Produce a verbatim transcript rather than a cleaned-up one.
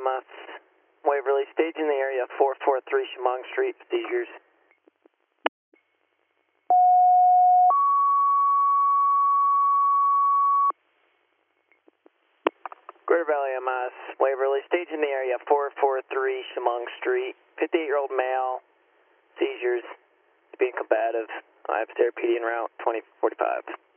M S, Waverly, staging the area four four three Chemung Street, seizures. Greater Valley M S, Waverly, staging the area four four three Chemung Street, fifty-eight-year-old male, seizures, speed combative, I have Sterapedian route twenty forty-five.